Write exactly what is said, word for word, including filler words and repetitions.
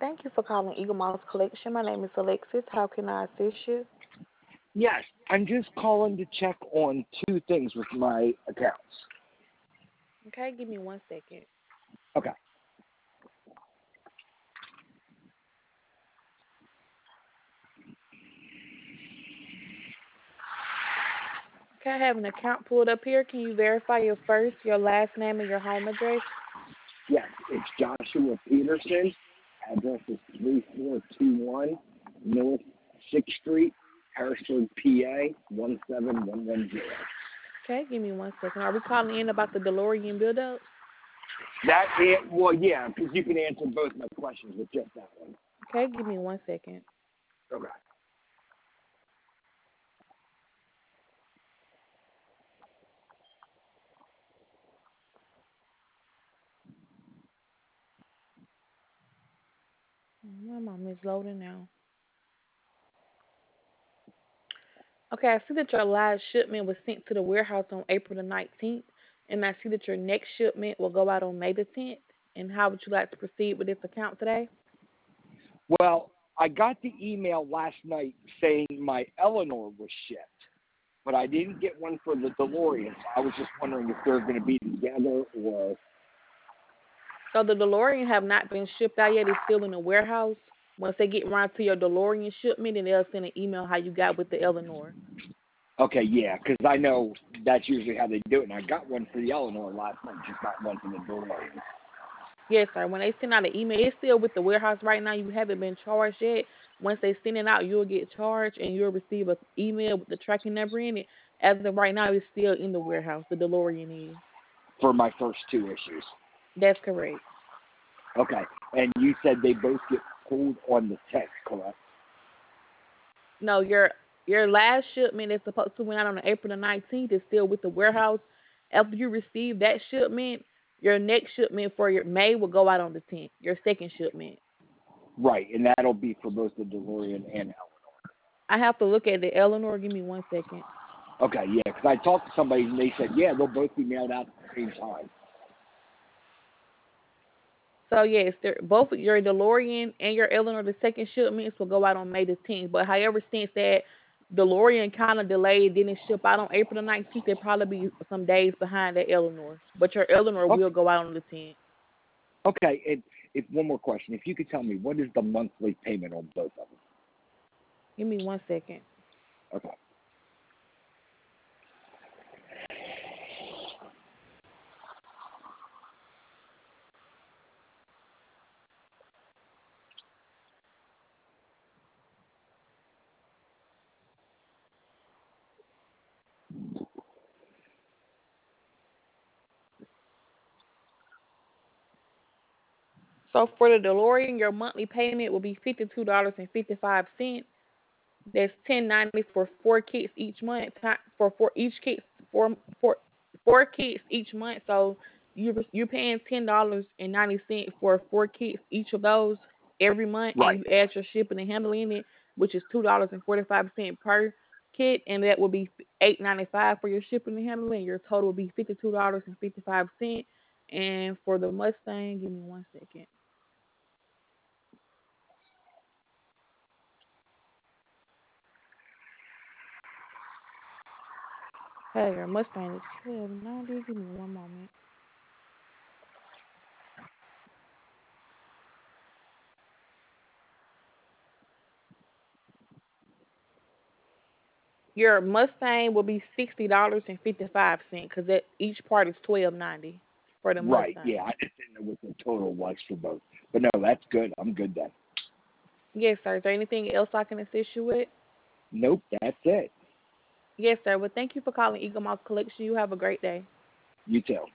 Thank you for calling Eagle Moss Collection. My name is Alexis. How can I assist you? Yes, I'm just calling to check on two things with my accounts. Okay, give me one second. Okay. Okay, I have an account pulled up here. Can you verify your first, your last name, and your home address? Yes, it's Joshua Peterson. Address is three four two one North sixth Street, Harrisburg, P A, one seven one one zero. Okay, give me one second. Are we calling in about the DeLorean build-up? That it, well, yeah, because you can answer both my questions with just that one. Okay, give me one second. Okay. My mom is loading now. Okay, I see that your last shipment was sent to the warehouse on April the nineteenth, and I see that your next shipment will go out on May the tenth. And how would you like to proceed with this account today? Well, I got the email last night saying my Eleanor was shipped, but I didn't get one for the DeLorean. So I was just wondering if they're going to be together or. So the DeLorean have not been shipped out yet. It's still in the warehouse. Once they get around to your DeLorean shipment, then they'll send an email how you got with the Eleanor. Okay, yeah, because I know that's usually how they do it. And I got one for the Eleanor last night, just not one for the DeLorean. Yes, sir. When they send out an email, it's still with the warehouse right now. You haven't been charged yet. Once they send it out, you'll get charged and you'll receive an email with the tracking number in it. As of right now, it's still in the warehouse. The DeLorean is. For my first two issues. That's correct. Okay, and you said they both get pulled on the tenth, correct? No, your your last shipment is supposed to went out on April the nineteenth. Is still with the warehouse. After you receive that shipment, your next shipment for your May will go out on the tenth. Your second shipment. Right, and that'll be for both the DeLorean and Eleanor. I have to look at the Eleanor. Give me one second. Okay, yeah, because I talked to somebody and they said, yeah, they'll both be mailed out at the same time. So yes, they're, both your DeLorean and your Eleanor, the second shipments will go out on May the tenth. But however, since that DeLorean kind of delayed, didn't ship out on April the nineteenth, they'll probably be some days behind that Eleanor. But your Eleanor Okay, will go out on the tenth. okay. And if one more question, if you could tell me what is the monthly payment on both of them? Give me one second. Okay. So for the DeLorean, your monthly payment will be fifty two dollars and fifty five cents. That's ten ninety for four kits each month. For for each kit four four four kits each month. So you you're paying ten dollars and ninety cents for four kits each of those every month, and Right. you add your shipping and handling in it, which is two dollars and forty five cents per kit, and that will be eight ninety five for your shipping and handling. Your total will be fifty two dollars and fifty five cents. And for the Mustang, give me one second. Hey, your Mustang is twelve ninety. Give me one moment. Your Mustang will be sixty dollars and fifty five cents because that each part is twelve ninety for the Right, Mustang. yeah. I just didn't know what the total was for both. But no, that's good. I'm good then. Yes, sir. Is there anything else I can assist you with? Nope, that's it. Yes, sir. Well, thank you for calling Eagle Mouse Collection. You have a great day. You too.